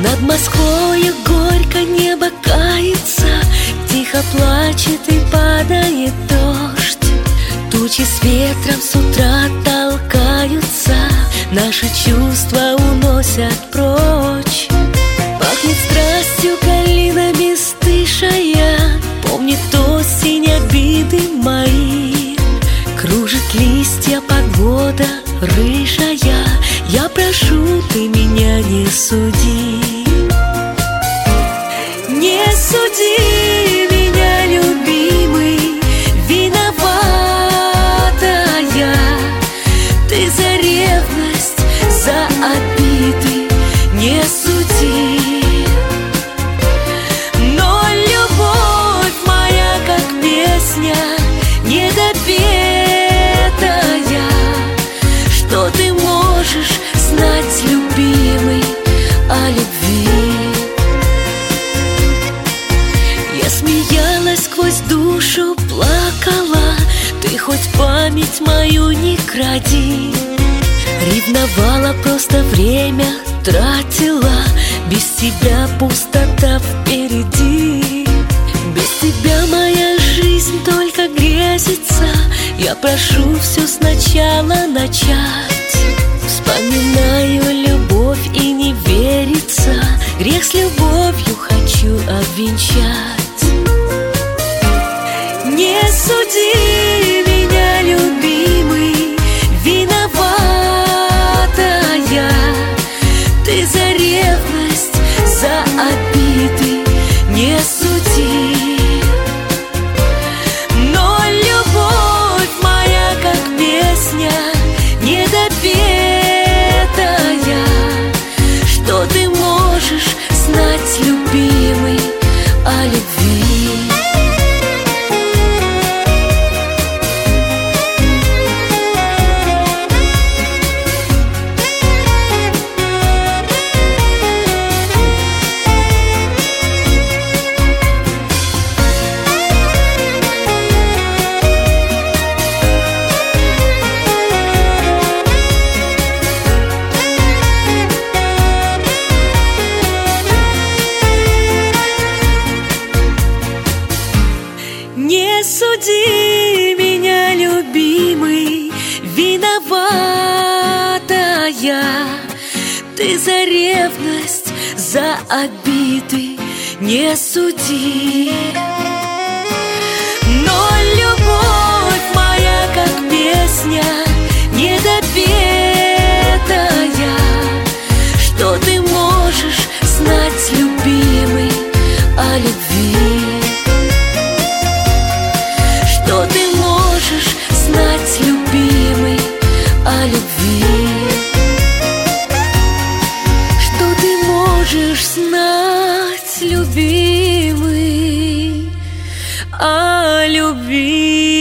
Над Москвою горько небо кается, тихо плачет и падает дождь. Тучи с ветром с утра толкаются, наши чувства уносят прочь. Пахнет страстью калина бесстышая, помнит осень обиды мои. Кружит листья погода рыжая, я прошу, ты меня не суди. Не суди меня, любимый, виноватая ты за ревность, за обиды, не суди. Но любовь моя, как песня недопетая, что ты можешь знать, любимый, о любви? Я смеялась сквозь душу, плакала, ты хоть память мою не кради. Ревновала, просто время тратила, без тебя пустота впереди. Без тебя моя жизнь только грезится, я прошу все сначала начать. Вспоминаю любовь и не верится, грех с любовью хочу обвенчать. Не суди меня, любимый, виноватая ты за ревность, за обиды, не суди. Но любовь моя, как песня недопетая, что ты можешь знать, любимый, о любви? Не суди меня, любимый, виноватая ты за ревность, за обиды, не суди. Но любовь моя, как песня недопетая, что ты можешь знать, любимый, о любви? Что ты можешь знать, любимый, о любви? Что ты можешь знать, любимый, о любви?